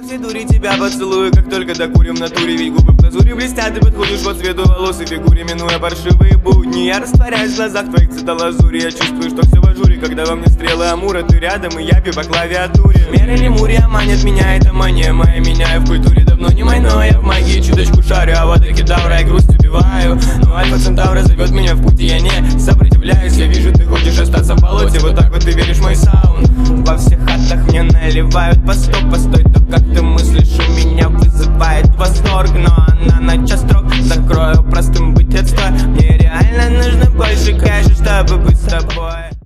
После дури тебя поцелую, как только докурим в натуре. Ведь губы в глазури блестят, ты подходишь по цвету волос и фигуре. Минуя паршивые будни, я растворяюсь в глазах твоих цветолазури. Я чувствую, что все в ажуре, когда во мне стрелы Амура. Ты рядом, и я бью по клавиатуре. Меры Лемурия манит меня, это мания моя. Меня в культуре давно не мой, но я в магии чуточку шарю. А вот Кедавра и грусть убиваю. Но Альфа Центавра зовет меня в путь, и я не сопротивляюсь. Я вижу, ты хочешь остаться в болоте, вот так вот ты веришь в мой саунд. Во всех хатах мне наливают по 100, постой, то как ты мыслишь, у меня вызывает восторг. Но она на час строк, закрою простым быть отстой. Мне реально нужно больше кэша, чтобы быть с тобой.